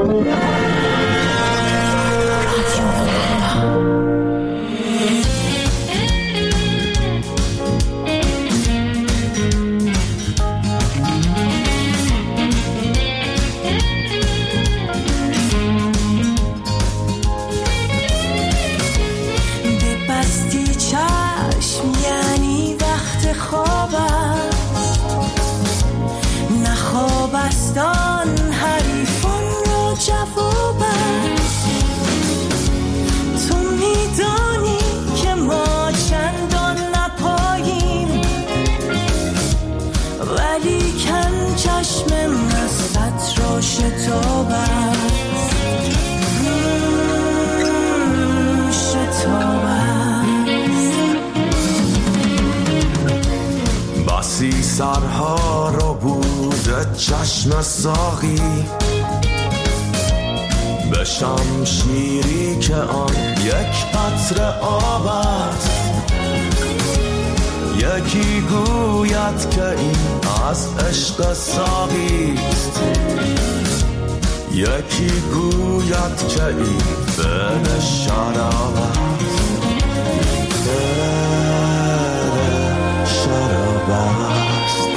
بسی سرها رو بوده چشم ساقی، به شمشیری که آن یک قطره آب است. یکی گوید که این از عشق ساقیست، یکی گوید که این فعل شراب است. شراب است.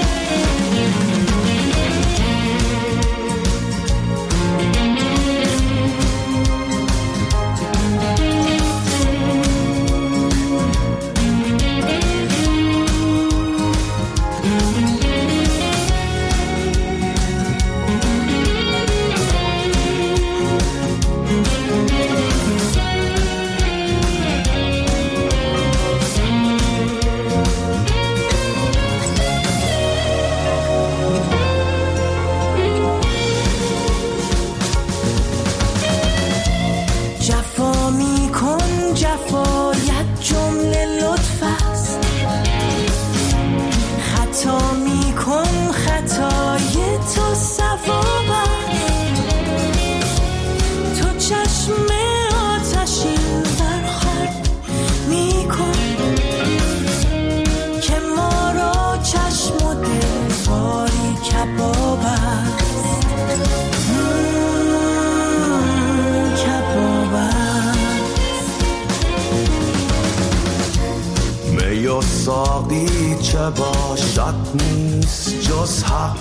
ساقی چه باشد نیست جز حق،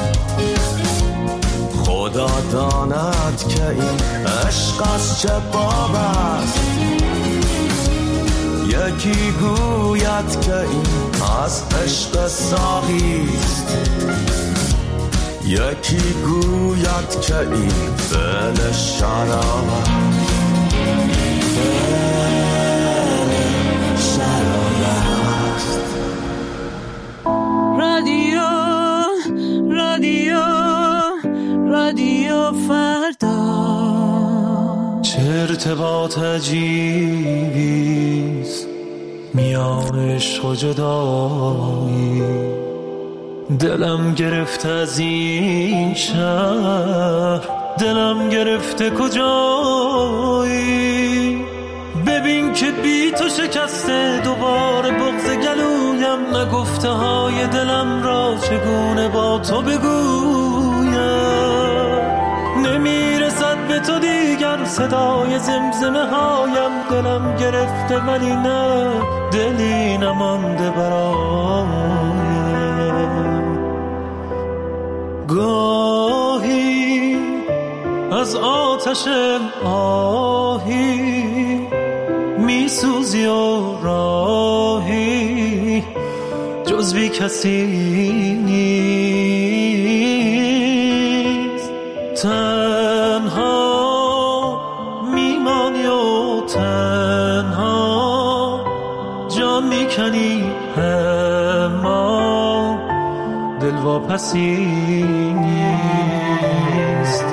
خدا داند که این عشق از چه باب است. یکی گوید که این از عشق ساقیست، یکی گوید که این فعل شراب است. رادیو فردا چه ارتباط عجیبیست میان عشق و جدایی. دلم گرفته از این شهر، دلم گرفته کجایی. ببین که بی تو شکسته دوباره بغض گلویم، نگفته های دلم را چگونه با تو بگویم. نمیرسد به تو دیگر صدای زمزمه هایم، دلم گرفته ولی نه دلی نمانده برایم. گاهی از آتش آهی میسوزی و راهی جز بی کسی نیست. تنها میمانی و تنها جان میکنی، اما دل واپسی نیست.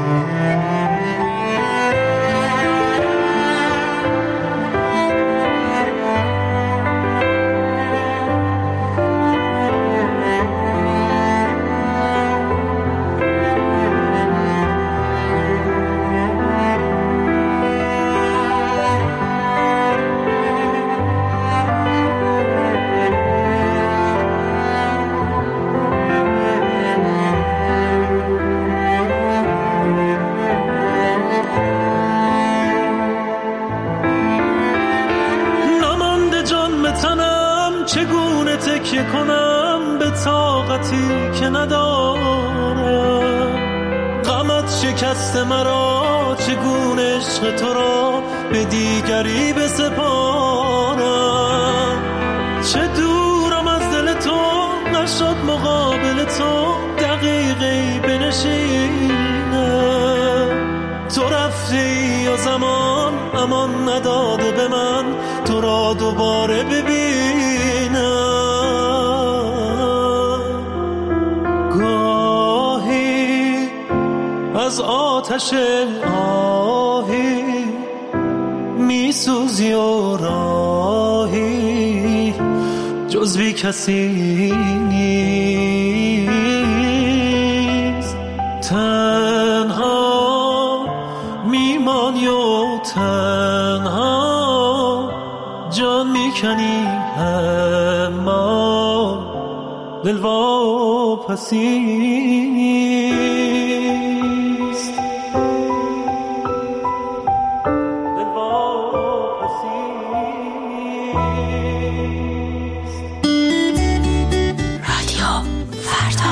شکست مرا چگونه عشق تو را به دیگری بسپارم. چه دورم از دل تو، نشد مقابل تو دقیقی بنشینم. تو رفتی و زمان امان نداده به من تو را دوباره ببینم. گاهی از آتش آهی می سوزی و راهی جز بی کسی نیست. تنها میمانی و تنها جان میکنی اما دل واپسی نیست. دل واپسی نیست. رادیو فردا.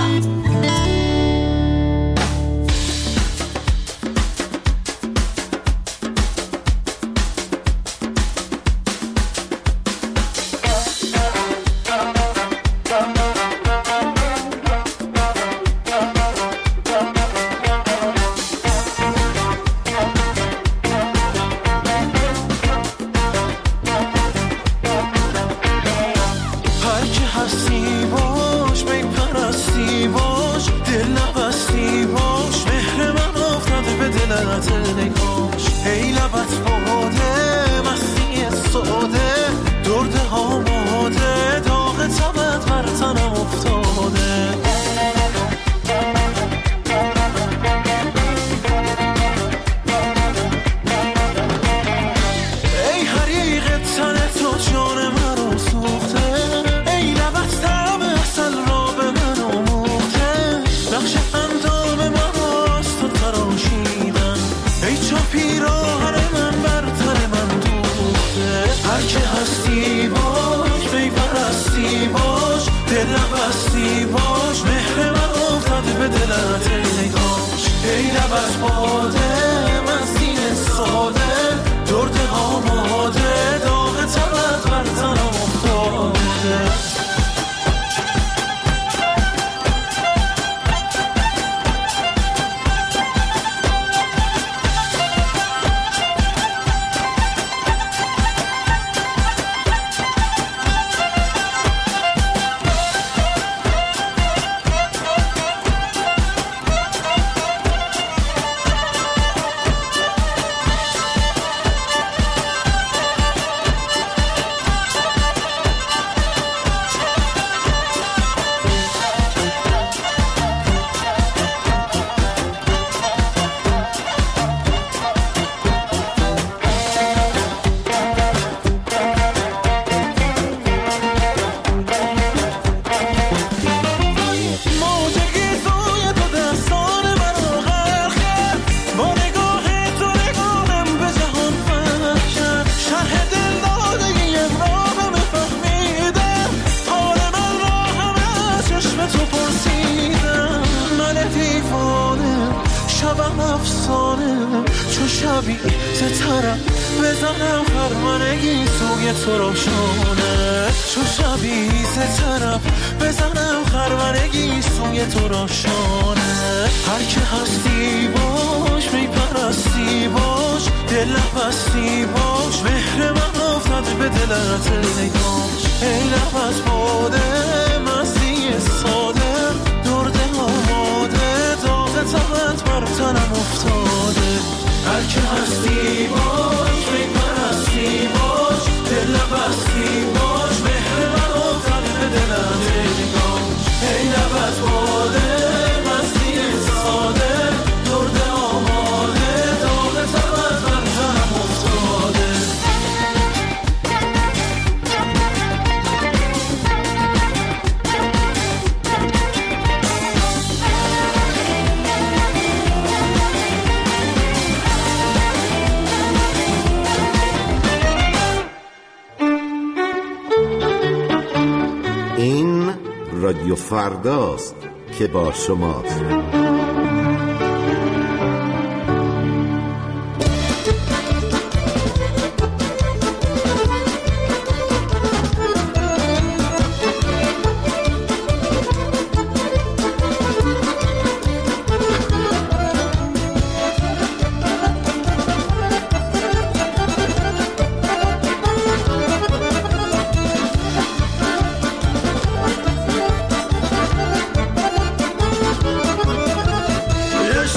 رادیو فرداست که با شماست.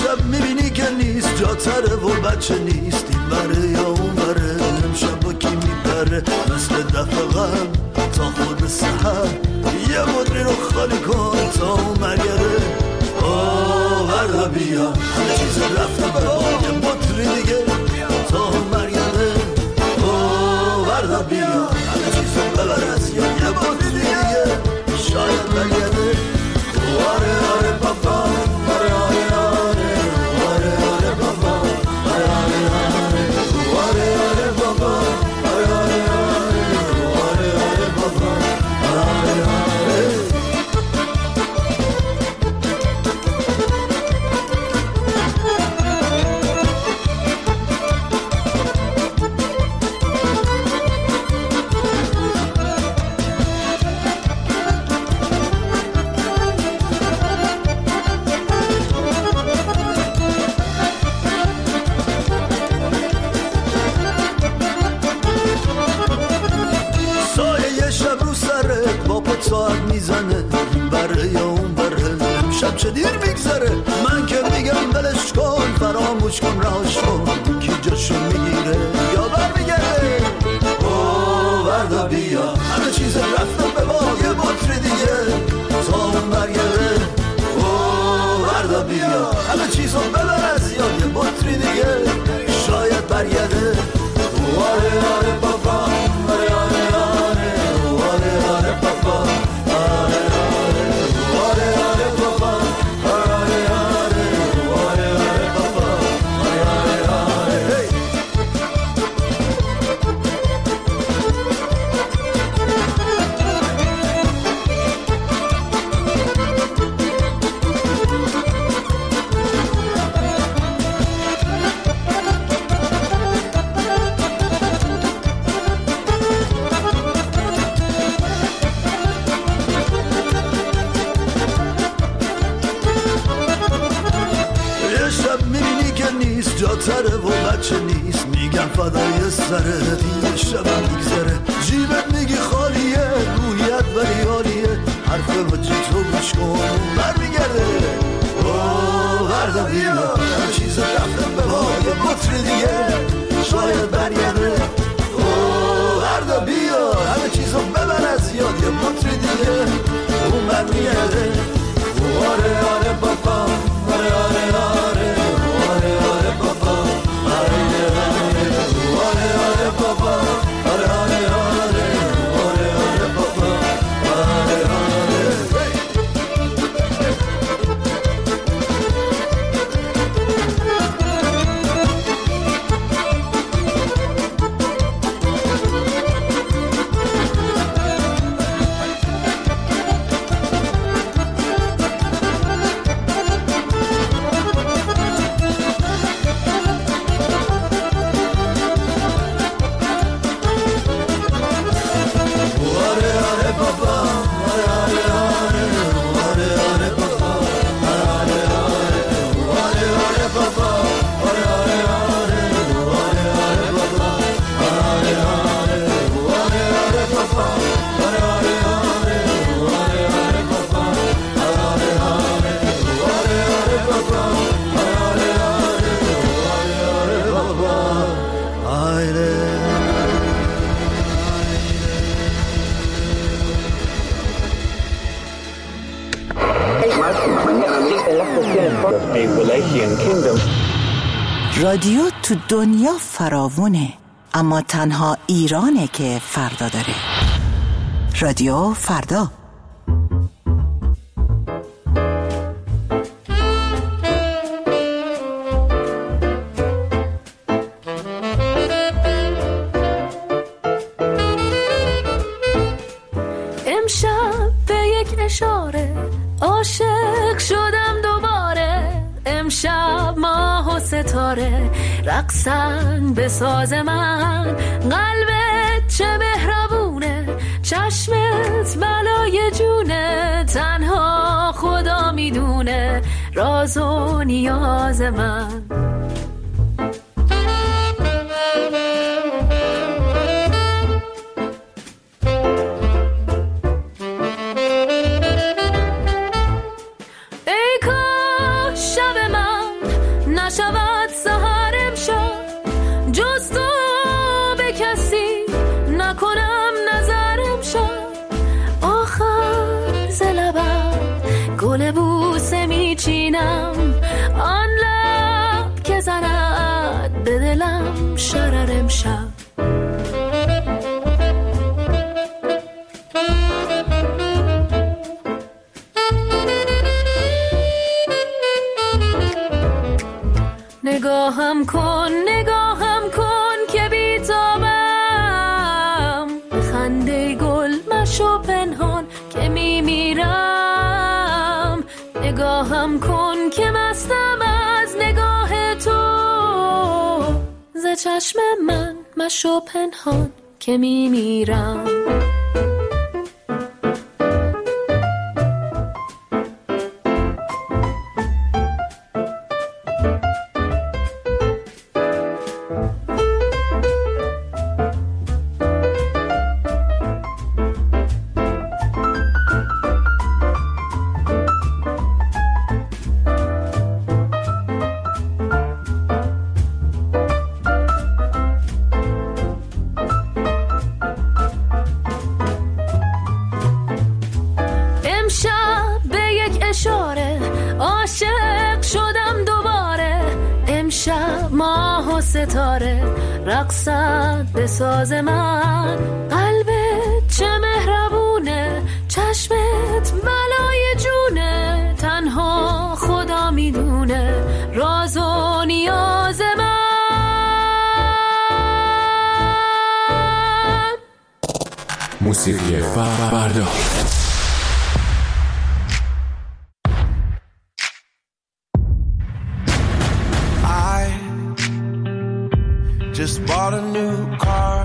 شب میبینی که نیست جاتره و بچه نیست این بره یا اون بره امشب با کی میپره مثل دفعه قبل تا خود سحر یه مدری رو خالی کن تا اون مرگره وردا بیا همه چیز رفته ببا یه مدری دیگه تا اون مرگره وردا بیا همه چیز ببرس یا یه مدری دیگه شاید مرگره آره آره بابا آره آره آره آره آره بابا آره آره آره آره آره بابا آره آره آره آره آره بابا آره آره ساعت میزنه این بره یا اون بره شب چه دیر میگذره من که میگم بلش کن فراموش کن راش کن کی جاشو میگیره یا برمیگرده وردا بیا همه چیز رفته به با یه بطری دیگه تا اون برگرده وردا بیا همه چیزو ببر از یاد یه بطری دیگه شاید برگرده آره آره بابا آره آره آره آره آره بابا آره آره آره آره بابا آره آره آره آره آره بابا آره آره آره جاتره و بچه نیست میگم فدای سره دیگه شبم میگذره جیبت میگی خالیه رویت ولی عالیه حرف بچه تو گوش کن برمیگرده وردا بیا همه چیز رفتم به با یه بطری دیگه شاید برگرده وردا بیا همه چیزو ببر از یاد یه بطری دیگه اون برمیگرده آره آره بابا آره آره آره آره آره بابا آره آره آره آره بابا آره آره آره آره آره بابا آره آره رادیو تو دنیا فراوونه، اما تنها ایرانه که فردا داره. رادیو فردا. امشب به یک اشاره عاشق شدم دوباره، امشب ماه و ستاره رقصن به ساز من، قلبت چه مهربونه، چشمت بلای جونه، تنها خدا میدونه راز و نیاز من. نشود سحر امشب جز تو به کسی نکنم نظر امشب آخر ز لبم گل بوسه میچینم آن لب که زند به دلم شرر امشب نگاهم کن که بیتابم به خنده گل مشو پنهان که میمیرم نگاهم کن که مستم از نگاه تو ز چشم من مشو پنهان که میمیرم ستاره رقصد به ساز من قلبت چه مهربونه چشمت بلای جونه تنها خدا میدونه راز و نیاز من موسیقی فردا Just bought a new car,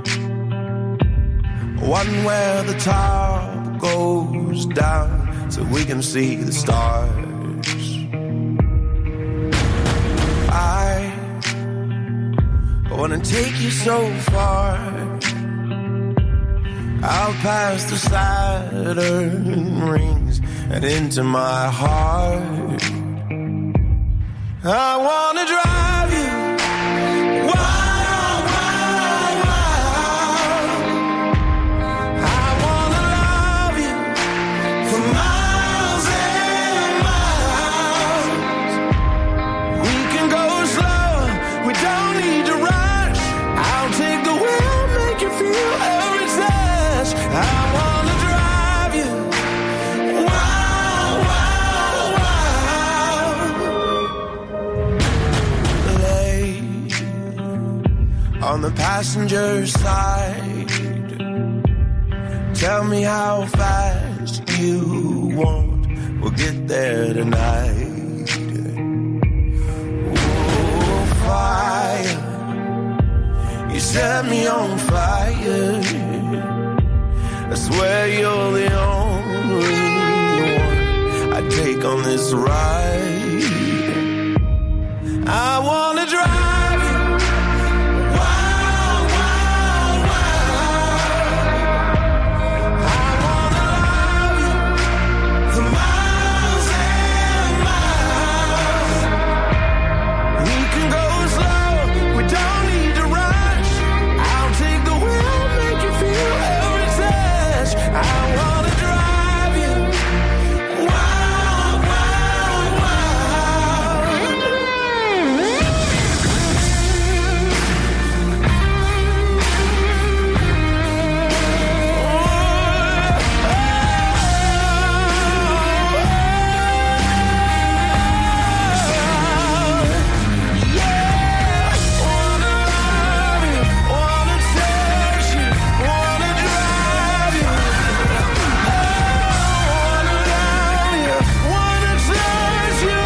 one where the top goes down so we can see the stars. I wanna take you so far, out past the Saturn rings and into my heart. I wanna drive you wild, wild, wild. I wanna love you for miles and miles. We can go slow, we don't need to rush. I'll take the wheel, make you feel every touch. I wanna drive you wild, wild, wild. Lay on the passenger side, tell me how fast you want, we'll get there tonight. Oh, fire, you set me on fire. I swear you're the only one I take on this ride. I wanna drive you wild, wild, wild. I wanna love you for miles and miles. We can go slow, we don't need to rush. I'll take the wheel, make you feel every touch. I wanna drive you wild, wild, wild. Wanna love you, wanna touch you, wanna drive you. Wanna love you, wanna touch you.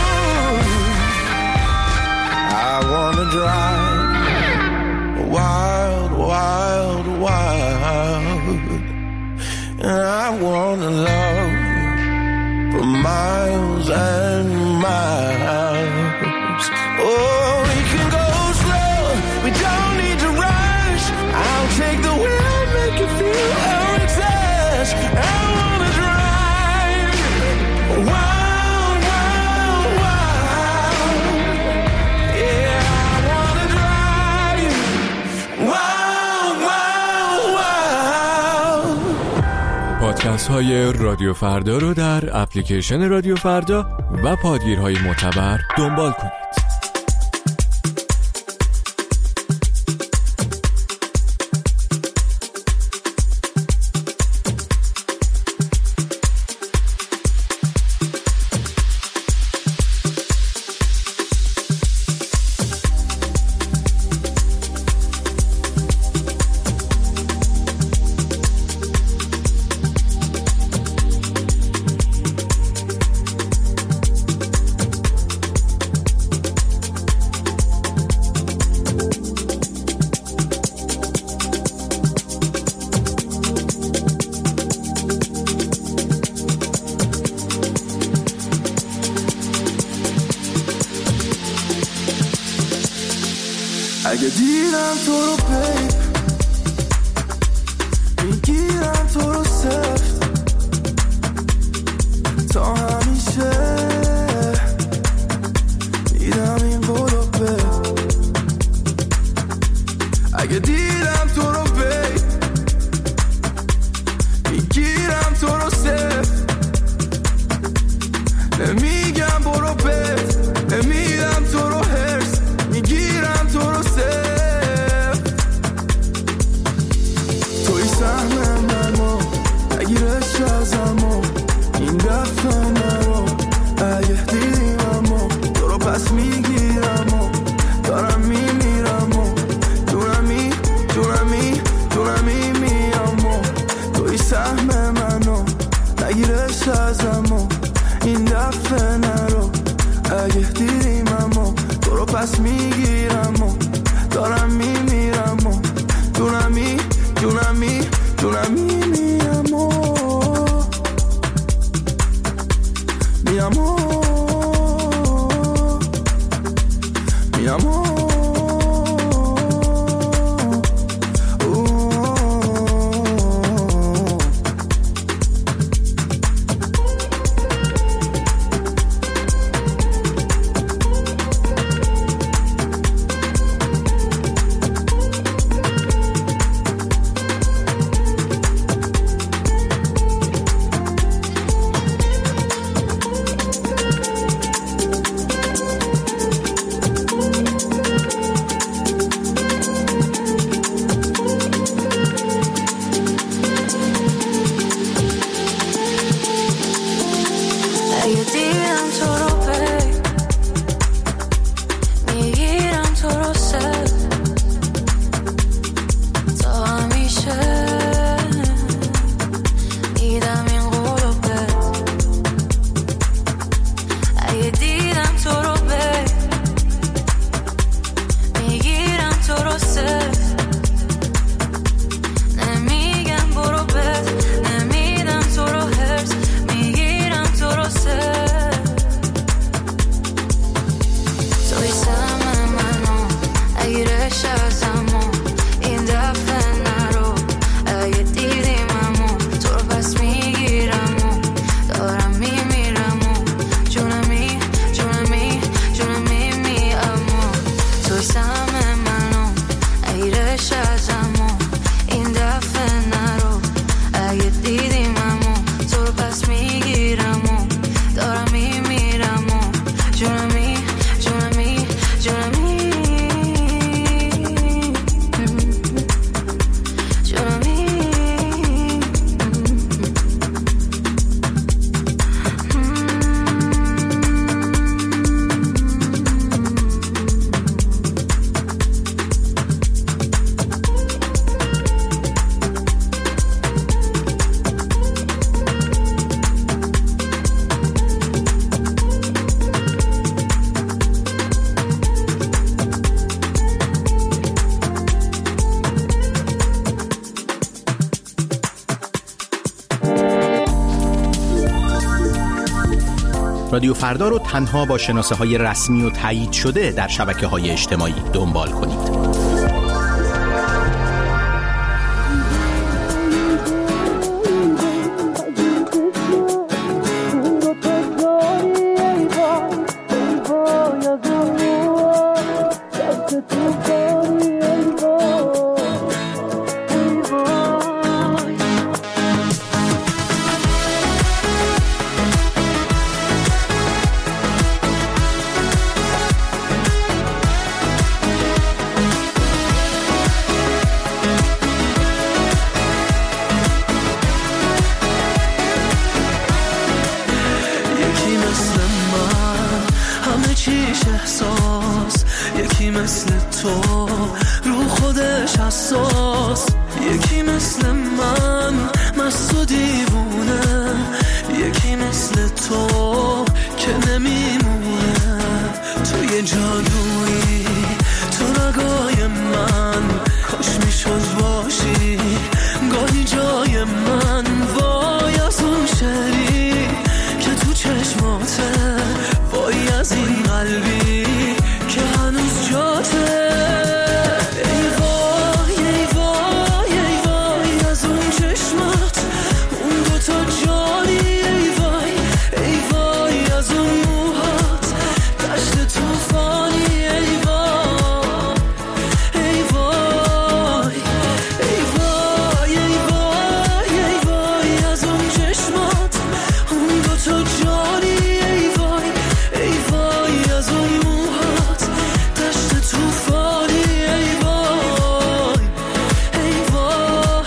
I wanna drive wild, wild, wild. And I wanna love you for miles and miles. Oh, we can go slow, we don't need to rush. I'll take the wheel, make you feel every touch. I wanna drive wild, wild, wild. پادکست‌های رادیو فردا رو در اپلیکیشن رادیو فردا و پادگیرهای معتبر دنبال کنید. اگه دیدم تو رو بیب میگیرم تو رو سفت تا همیشه دیدم این قلوبه. اگه دیدم تو رو بیب میگیرم تو رو سفت نمیگم برو بیب نمیدم تو رو هرس میگیرم تو رو سفت. توی سهم منو نگیرش ازمو این دفعه نرو اگه دیدیم امو تو رو پس میگیرم و دارم میمیرم و دونمی میام و توی سهم منو نگیرش ازمو این دفعه نرو اگه دیدیم امو تو رو پس میگیرم و دارم میمیرم و دونمی میام و میام و میام و رادیو فردا رو تنها با شناسه‌های رسمی و تایید شده در شبکه‌های اجتماعی دنبال کنید. یکیش احساس، یکی مثل تو رو خودش حساس، یکی مثل من مست و دیوونه، یکی مثل تو که نمیمونه. تو یه جادویی تو رگای من، کاش میشد باشی گاهی جای من. وای از اون شعری که تو چشماته، وای از این قلبی که هنوز جاته. ای وای ای وای ای وای از اون چشمات، اون دوتا جانی. ای وای ای وای از اون موهات، دشت توفانی. ای وای ای وای ای وای ای وای ای وای از اون چشمات، اون دوتا جانی. ای وای ای وای از اون موهات، دشت توفانی. ای وای ای وای.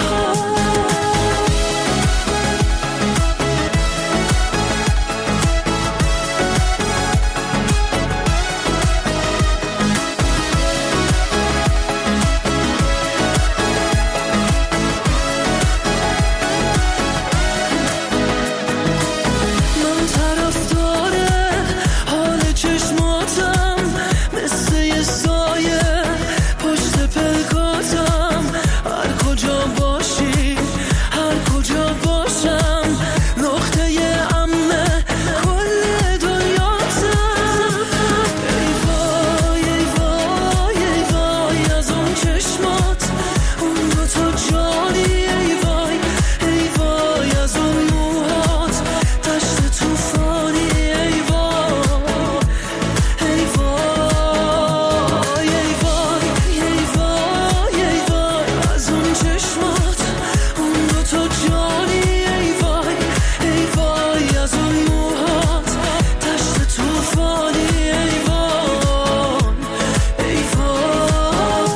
من طرفدار حال چشماتم، مثل یه سایه پشت پلکاتم. هر کجا باشی هر کجا باشم، نقطه امن کل دنیاتم. ای وای ای وای ای وای از اون چشمات، اون دوتا جانی. ای وای ای وای از اون موهات، دشت توفانی. ای وای ای وای ای وای ای وای ای وای از اون چشمات، اون دوتا جانی. ای وای ای وای از اون موهات، دشت توفانی. ای وای ای وای.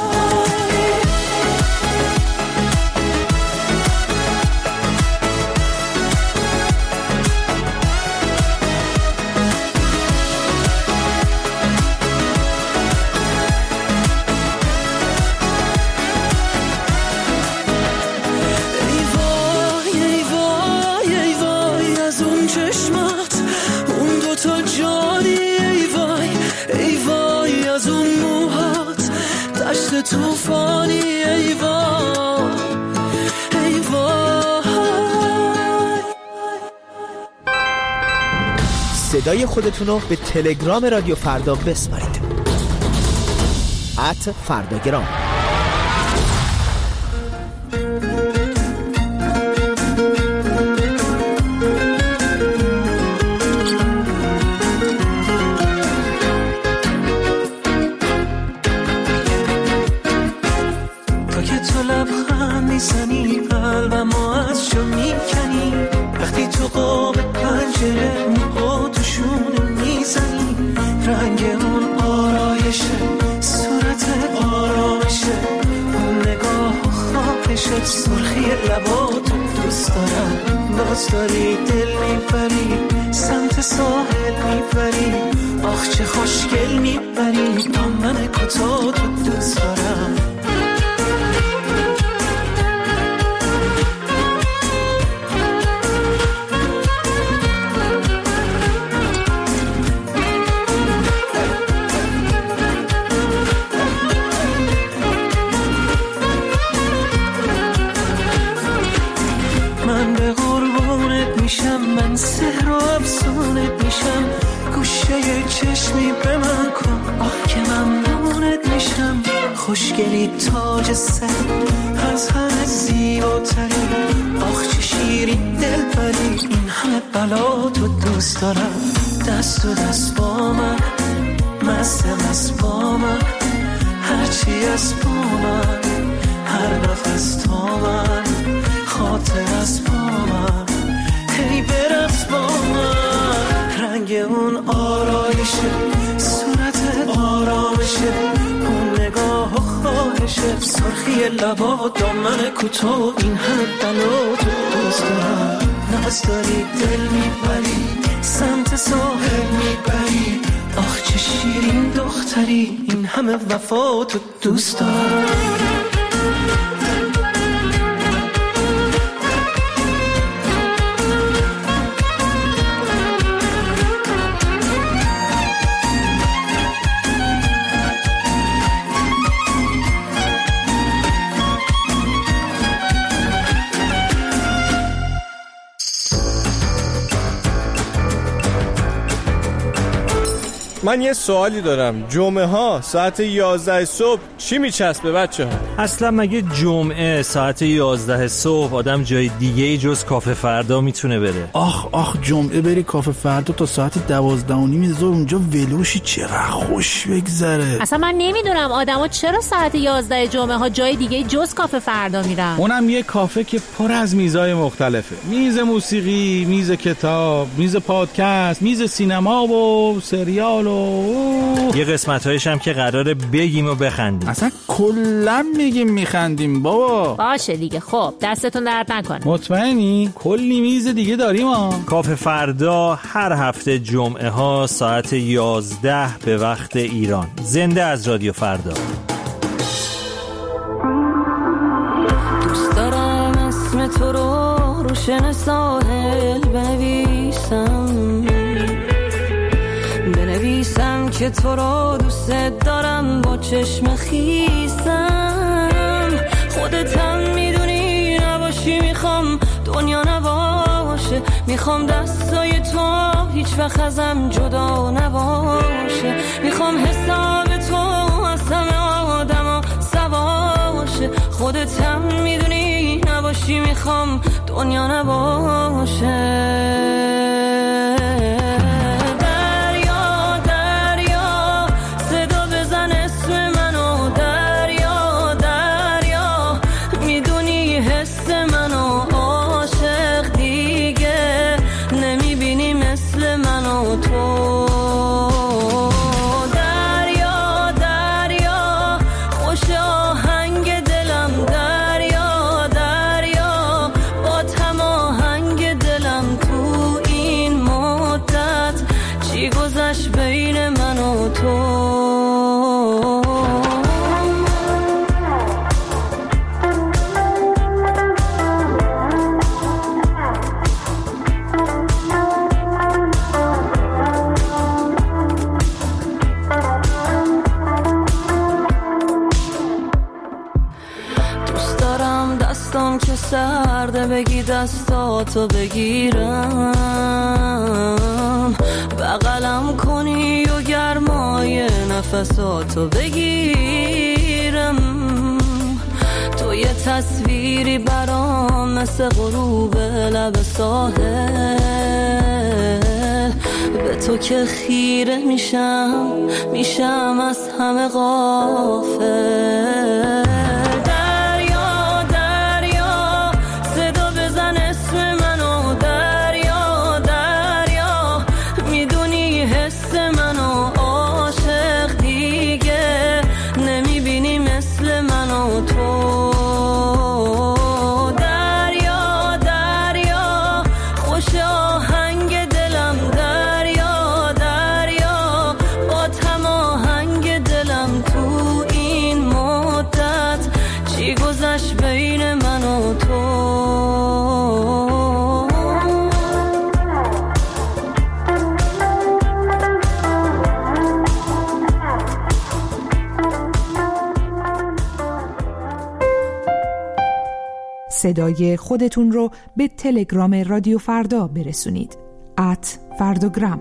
ای وای ای وای ای وای از اون چشمات، اون دوتا جانی. ای وای ای وای از اون موهات، دشت توفانی. ای وای ای وای. صدای خودتونو به تلگرام رادیو فردا بسپارید. @فرداگرام. تا که تو لبخند میزنی قلبمو از جا میکنی، وقتی تو قاب پنجره موها تو شونه میزنی. رنگ اون آرایشه، صورت آرامشه، اون نگاه و خواهشه، سرخی لباتو دوست دارم. باز داری دل میبری، سمت ساحل میبری، آخ چه خوشگل میبری. دامن کوتاه تو دوست دارم. من به قربونت میشم، من سحر و افسونت میشم. گوشه چشمی به من کن، آه که ممنونت میشم. خوشگلی تاج سر، از همه زیباتری، آخ چه شیرین دل بری. این همه بلا تو دوست دارم. دست و دست با من، مست مست با من، هرچی از با من، هر نفس تا من، خاطر از با من، هی برس با من. رنگ اون آرایشه، صورت آرامشه، اون نگاه و خواهشه، سرخی لبا و دامن کوتاه. این همه بلا تو دوست دارم. ناز داری دل میبری، سمت ساحل میبری، آخ چه شیرین دختری، این همه وفا تو دوست دارم. من یه سوالی دارم. جمعه ها ساعت 11 صبح چی میچسبه بچه ها؟ اصلا مگه جمعه ساعت 11 صبح آدم جای دیگه جز کافه فردا میتونه بره؟ آخ جمعه بری کافه فردا تا ساعت 12:30 ظهر اونجا ولوشی، چقدر خوش بگذره. اصلا من نمیدونم آدما چرا ساعت 11 جمعه ها جای دیگه جز کافه فردا میرن. اونم یه کافه که پر از میزای مختلفه. میز موسیقی، میز کتاب، میز پادکست، میز سینما و سریال یه قسمت‌هایش هم که قراره بگیم و بخندیم. اصلا کلا میگیم میخندیم بابا. باشه دیگه، خب دستتون درد نکنه. مطمئنی؟ کلی میز دیگه داریم ها. کافه فردا هر هفته جمعه ها ساعت 11 به وقت ایران. زنده از رادیو فردا. دوست دارم اسم تو رو روشن ساحل بنویسم که تو رو دوست دارم با چشم خیسم. خودت هم میدونی نباشی میخوام دنیا نباشه، میخوام دستای تو هیچ وقت ازم جدا نباشه، میخوام حساب تو از همه آدما سواشه. خودت هم میدونی نباشی میخوام دنیا نباشه. بین من و تو دوست دارم دستم که سرده بگی دستاتو بگیرم، بغلم کنی و گرمای نفساتو بگیرم. تو یه تصویری برام مثل غروب لب ساحل، به تو که خیره میشم از همه غافل. بین من و تو صدای خودتون رو به تلگرام رادیو فردا برسونید. @فرداگرام.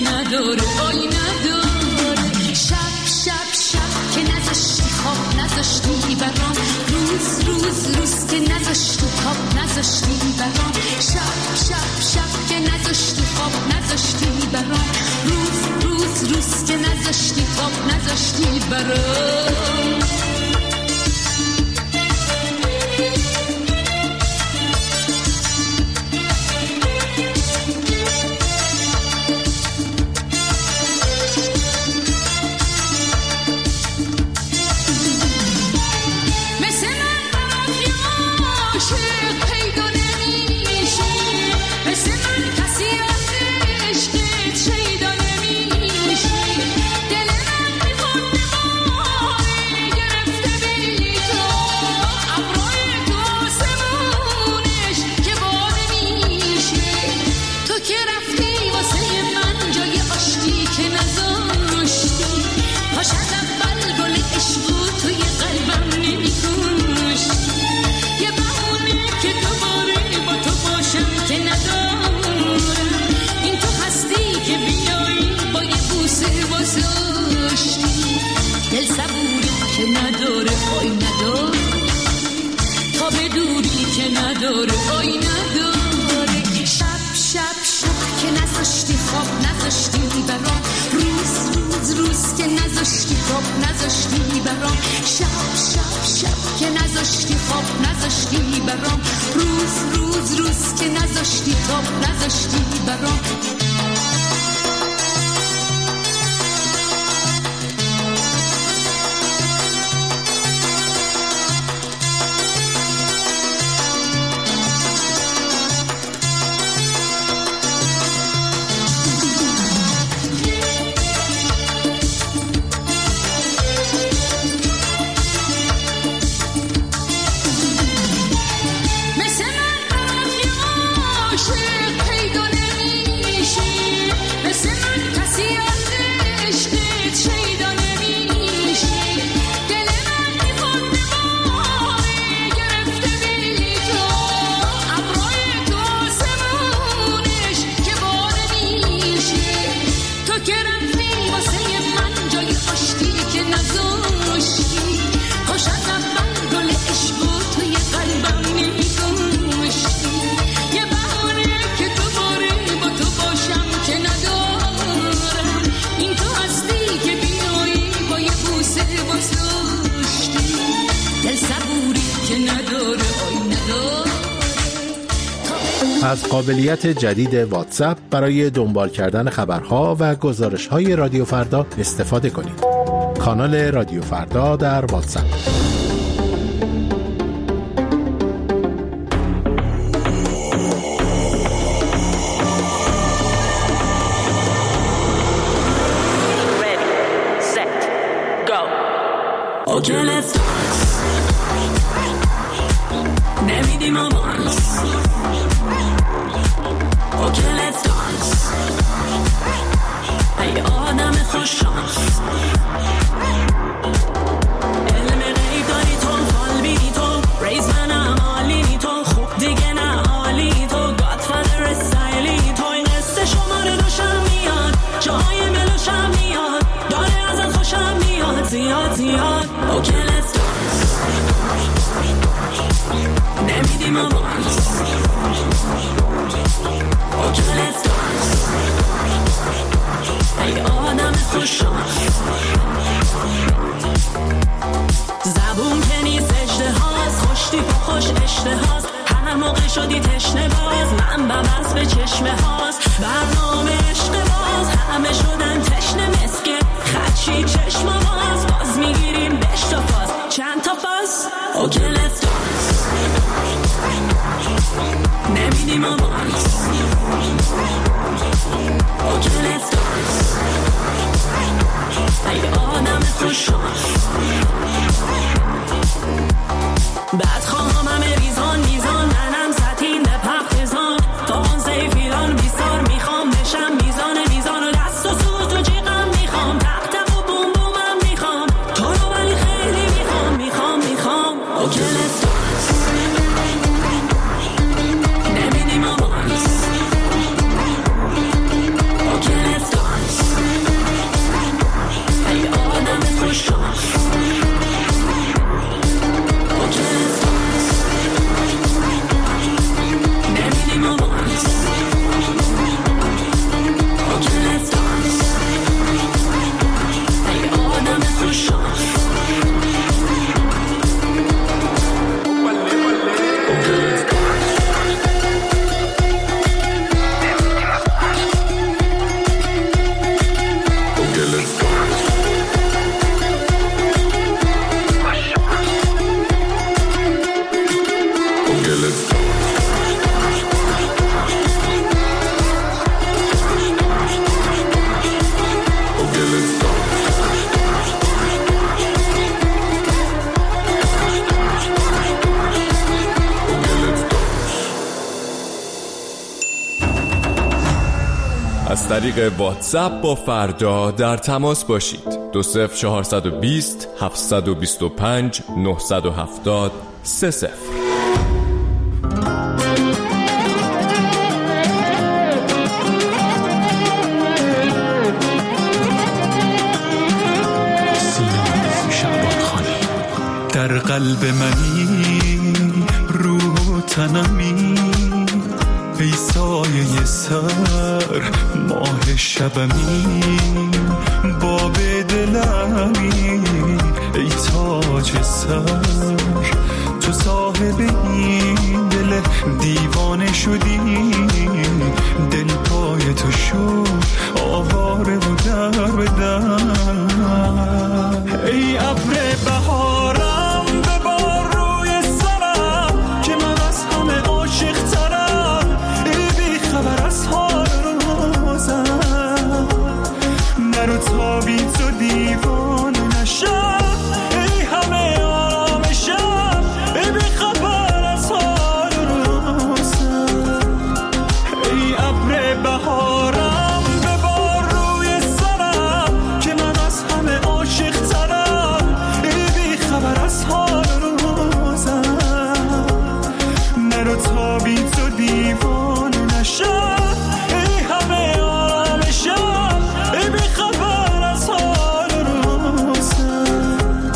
نداره آی نداره. شب شب شب که نذاشتی خواب نذاشتی برام، روز روز روز که نذاشتی خواب نذاشتی برام، شب شب شب که نذاشتی خواب نذاشتی برام، روز روز روز که نذاشتی خواب نذاشتی برام. از قابلیت جدید واتساپ برای دنبال کردن خبرها و گزارش‌های رادیو فردا استفاده کنید. کانال رادیو فردا در واتساپ. زبون که نیست اشتهاست، خوشتی با خوش اشتهاست، هر موقع شدی تشنه باز من ببست به چشمه هاست. برنامه عشق باز همه شدن تشنه مسکه، خدشی چشم باز میگیریم بش تا فاز. چند تا فاز؟ اوکی let's dance. نمیدیم آواز. اوکی let's dance. ای آدم خوششانس، بعد خواهم همه ریزان میزان، منم سطین به پختزان، تا آن سیفیران بیستار میخوام بشم میزان و دست و سوت و جیغم میخوام، تق و بوم بومم میخوام، تو رو ولی خیلی میخوام. اوکی let's dance. نمیدیم آواز. اوکی let's dance. از طریق واتساپ با فردا در تماس باشید. 20420 725 970 30. در قلب منی، روح و تنمی، ای سایه سر ماه شبمی، باب دلمی، ای تاج سر، تو صاحب این دل دیوانه شدی، دل پای تو شد آواره و در به در. ای ابر بهارم ببار روی سرم که من از همه عاشق ترم، ای بی خبر از حال روزم، نرو تا بی تو دیوانه نشم، ای همه آرامشم، ای بی خبر از حال روزم. ای ابر بهارم ببار روی سرم که من از همه عاشق ترم، ای بی خبر از حال روزم، نرو تا بی تو دیوانه نشم، ای همه آرامشم، ای بی خبر از حال روزم.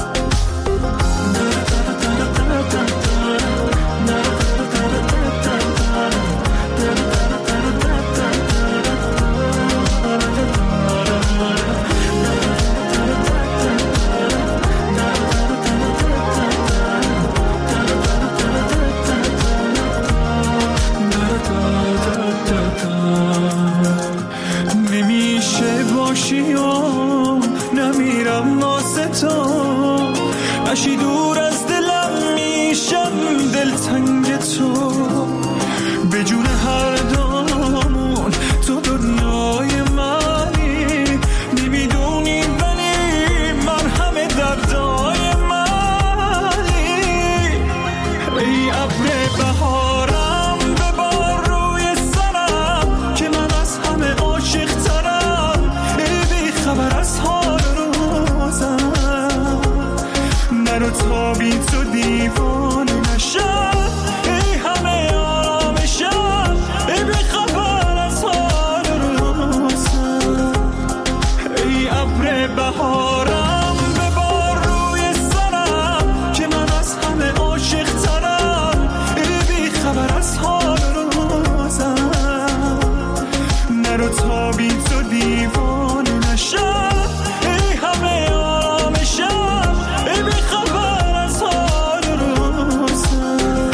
نمیشه باشی و نمیرم واسه تو، نشی دور از دلم میشم دلتنگ تو، به جون هر دومون تو دنیای منی، نمیدونی ولی من همه دردای منی. ای ابر بهارم ببار روی سرم که من از همه عاشق ترم، ای بی خبر از حال روزم، نرو تا بی تو دیوانه نشم، ای همه آرامشم، ای بی خبر از حال روزم. ای ابر بهارم ببار روی سرم که من از همه عاشق ترم، ای بی خبر از حال روزم، نرو تا بی تو دیوانه نشم، ای همه آرامشم، ای بی خبر از حال روزم.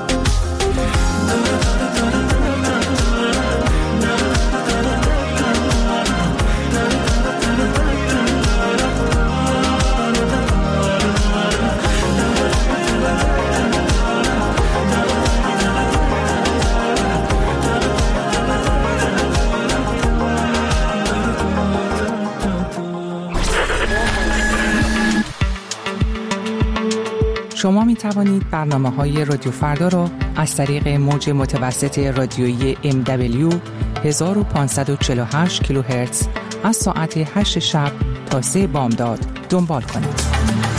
شما می توانید برنامه‌های رادیو فردا را از طریق موج متوسط رادیویی MW 1548 کیلوهرتز از ساعت 8 شب تا 3 بامداد دنبال کنید.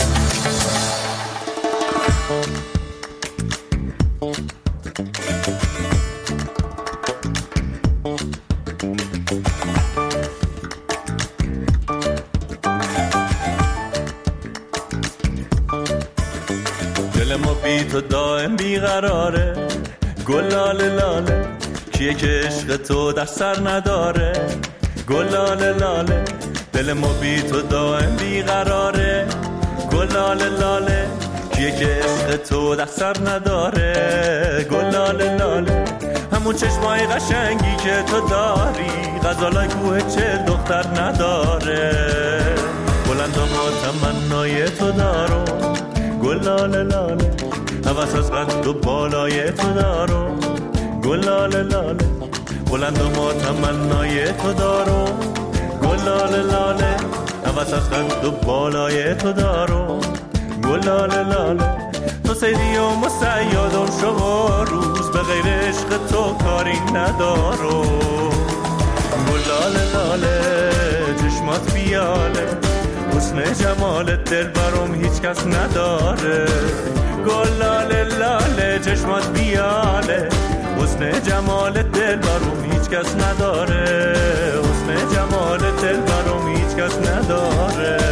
دل ما بی تو دائم بیقراره، گلاله لاله کیه که عشق تو در سر نداره، گلاله لاله دل ما بی تو دائم بیقراره، گلاله لاله کیه که عشق تو در سر نداره، گلاله لاله همون چشمای قشنگی که تو داری، غزالای کوه چه دختر نداره، بلند و ما تمنای تو دارو، گلاله لاله هوس از قد و بالای تو دارو، گلاله لاله بلند و ما تمنای تو دارو، گلاله لاله هوس از قد و بالای تو دارو، گلاله لاله تو سیدی و مسیادم شما روز به غیر عشق تو کاری ندارو، گلاله لاله لاله چشمات بیاله حسن جمالت دل برام هیچ کس نداره گل لاله لاله چشمات بیاله حسن جمالت دل برام هیچ کس نداره حسن جمالت دل برام هیچ کس نداره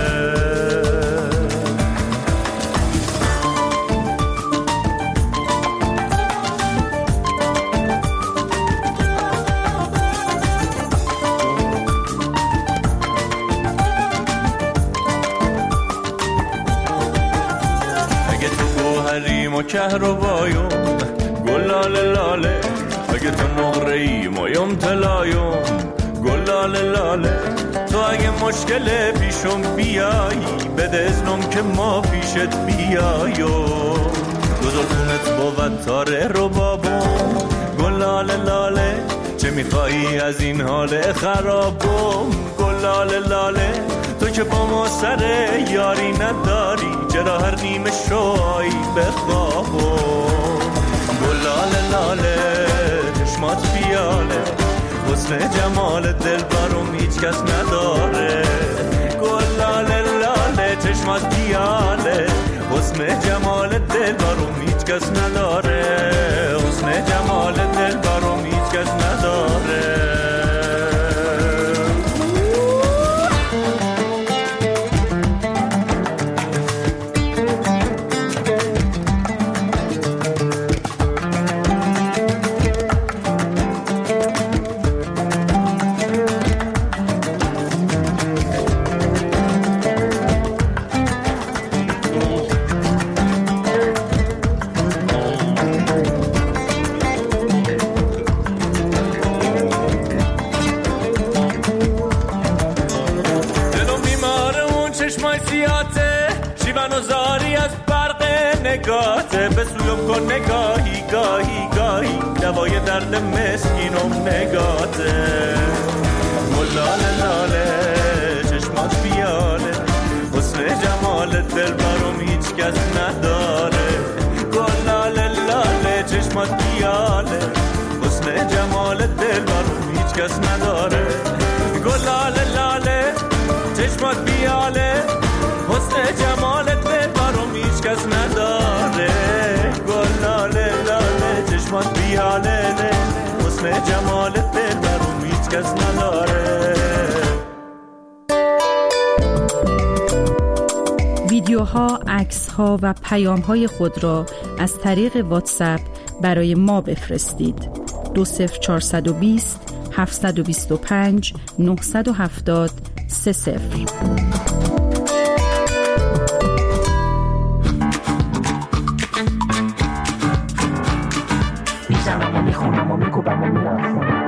ما کهرباییم گل لاله لاله اگه تو نقره‌ای مایم طلاییم گل لاله لاله تو اگه مشکل پیشم بیایی بده اذنم که ما پیشت بیاییم گذارتونت بود تاره رو بابم گل لاله لاله چه میخوایی از این حال خرابم گل لاله لاله تو که با ما سر یاری نداری چرا هر نیمه شوی بخوابم گل لاله لاله چشمات بیاله حسن جمال دل برام هیچ کس نداره گل لاله لاله چشمات بیاله حسن جمال دل برام هیچ کس نداره حسن جمال دل برام هیچ کس نداره نگاته به سویم کن نگاهی گاهی گاهی دوای درد مسکینم نگاته گل لاله لاله چشمات بیاله حسن جمال دل برام هیچ کس نداره گل لاله لاله چشمات بیاله حسن جمال دل برام هیچ کس نداره گل لاله لاله چشمات بیاله حسن جمال دل برام هیچ کس نداره گل لاله لاله چشمات بیاله حسن جمال دل برام هیچ کس نداره ویدیوها، عکس‌ها و پیام‌های خود را از طریق واتساپ برای ما بفرستید. 20420 725 970 30. میزنم و میخونم و میکوبم و میرخونم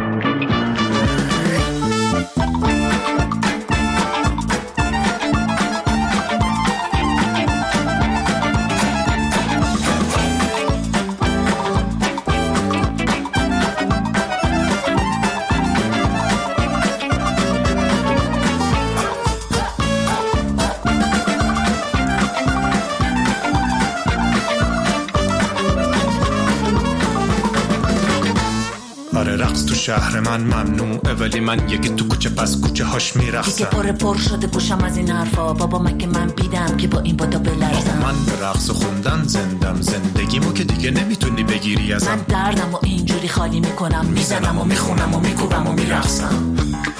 شهر من ممنوعه ولی من یکی تو کوچه پس کوچه هاش میرخصم دیگه پر شده گوشم از این حرفا بابا مگه من بیدم که با این بادا بلرزم من به رقص خوندن زندم زندگیمو که دیگه نمیتونی بگیری ازم من دردم و اینجوری خالی میکنم میزنم و میخونم و میکوبم و میرخصم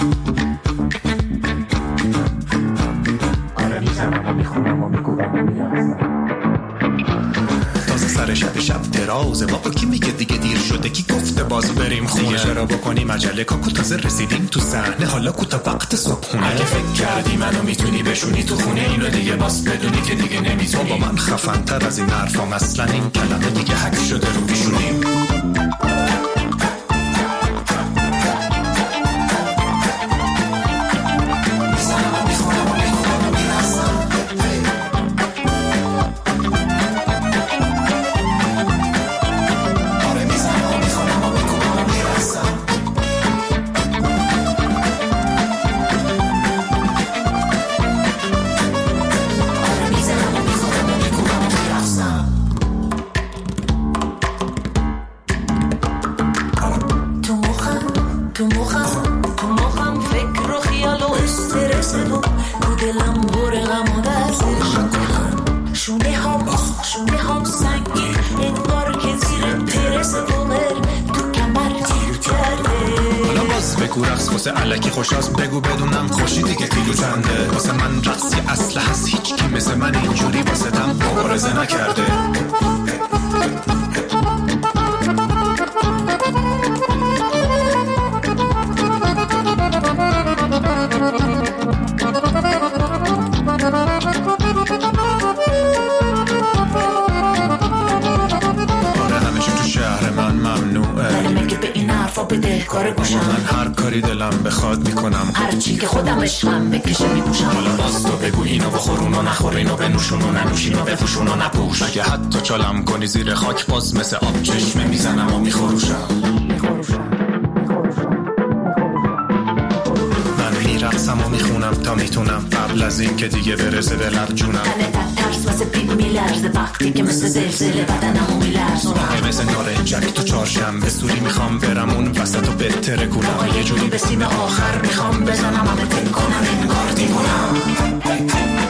آره میزنم و میخونم و میکوبم و میرخصم تازه سر شب درازه بابا کی میگه دیگه دیر شده کی گفته باز بریم خونه دیگه چرا بکنیم عجله کاکو تازه رسیدیم تو صحنه حالا کوتا وقت صبحونه اگه فکر کردی منو میتونی بشونی تو خونه اینو دیگه باز بدونی که دیگه نمیتونی بابا من خفن تر از این حرفام اصلا این کلمه دیگه حک شده رو بیشونیم بگو رقص واسه علکی خوشاست، بگو بدونم خوشی دیگه کیلو چنده. واسه من رقصی اصل هست، هیچ کی مثل من اینجوری واسه تم مبارزه نکرده. من هر کاری دلم بخواد میکنم، هر چی که خودم عشقم بکشه میپوشم. حالا باز تو بگو اینو بخور اونو نخور، اینو بنوشون و ننوشین و بفوشون و نپوش. اگه حتی چالم کنی زیر خاک باز مثل آب چشمه میزنم و میخروشم. من میرقصم و میخونم تا میتونم، قبل از این که دیگه برسه به لب جونم. ترس واسه پیپ میلرزه وقتی که مثل زلزله بدنمو میلرزونم. مثل نارنجک تو چهارشنبه سوری میخوام برم اون وسط و بهتره کنم. یه جوری به سیم آخر میخوام بزنم همه فکر کنم انگار دیوونم.